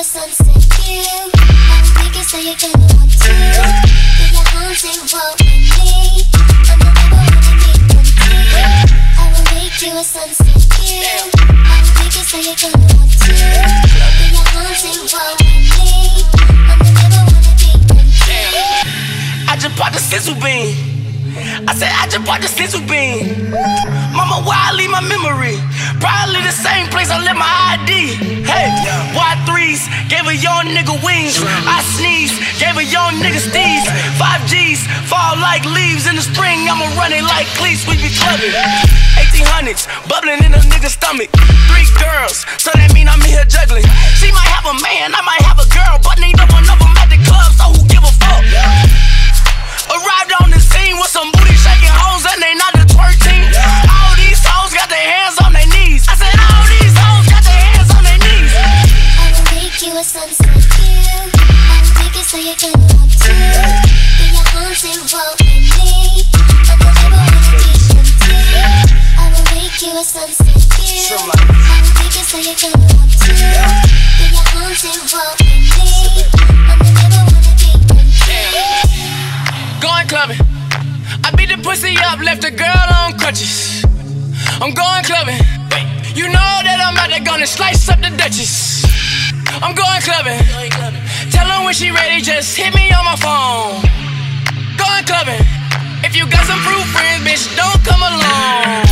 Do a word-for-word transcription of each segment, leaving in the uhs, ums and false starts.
a sunset view. I will make it so you're gonna want to. Get your arms and walk with me. I'm the never wanna be empty. I will make you a sunset view. I will make it so you're gonna want to. Get your arms and walk with me. I'm the never wanna be empty. I just bought the sizzle bean. I said I just bought the sizzle bean. Mama, where I leave my memory? Probably the same place I left my I D. Hey, Y threes gave a young nigga wings. I sneeze, gave a young nigga steez. Five G's fall like leaves in the spring. I'ma run it like cleats, we be clubbing. eighteen hundreds bubbling in a nigga's stomach. Three girls, so that mean I'm in here juggling. She might have a man, I might have a girl, but neither one of them at the club, so who give a fuck? Arrived on the scene with some booty shaking hoes and they not the twerk team. All these hoes got their hands on their knees. I said all these hoes got their hands on their knees. I will make you a sunset view. I will make it so you're gonna want to. Get your arms and walk with me. I'm the never wanna be empty. I will make you a sunset view. I will make it so you're gonna want to. Get your arms and walk with me. I'm the never wanna be empty. Going clubbing, I beat the pussy up, left the girl on crutches. I'm going clubbing, you know that I'm out there gonna slice up the Duchess. I'm going clubbing, tell her when she ready, just hit me on my phone. Going clubbing, if you got some fruit friends, bitch, don't come along.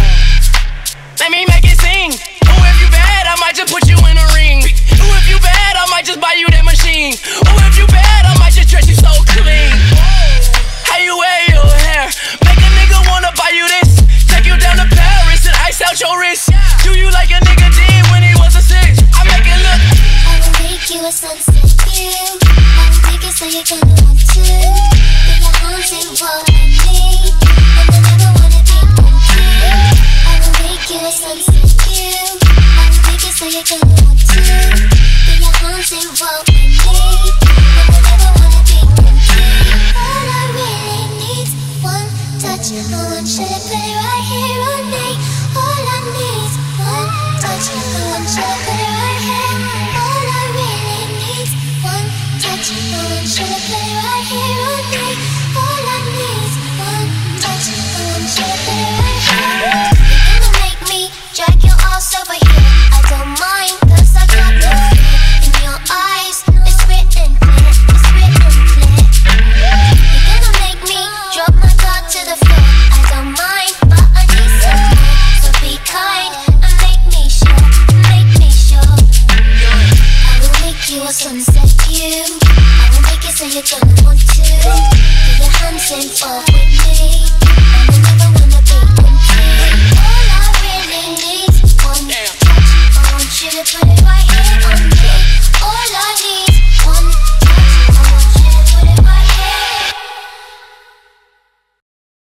Let me make it sing. Ooh, if you bad, I might just put you in a ring. Ooh, if you bad, I might just buy you that machine. Ooh, if you bad, I might just dress you so clean. How you wear your hair? Make a nigga wanna buy you this. Take you down to Paris and ice out your wrist. Do you like a nigga did when he was a six? I make it look. I will make you a sunset view. I will make it so you're gonna want to. Get your arms and walk with me. I'm the never wanna be empty. I will make you a sunset view. I will make it so you're gonna want to. Get your arms and walk with me. I'm the never wanna be empty. All I really need's one touch. I want you to put it right here on me. All I need's one touch. I want you to put it right here. All I really need's one touch. I want you to put it right here on me. All I need's one touch. I want you to put it right here. You're gonna make me drag your ass over here. I don't mind, cause I got no fear in your eyes. It's written clear, it's written clear. You're gonna make me drop my guard to the floor. I don't mind, but I need some more. So be kind and make me sure, make me sure. I will make you a sunset view. I will make it so you're gonna want to. Put your hands in for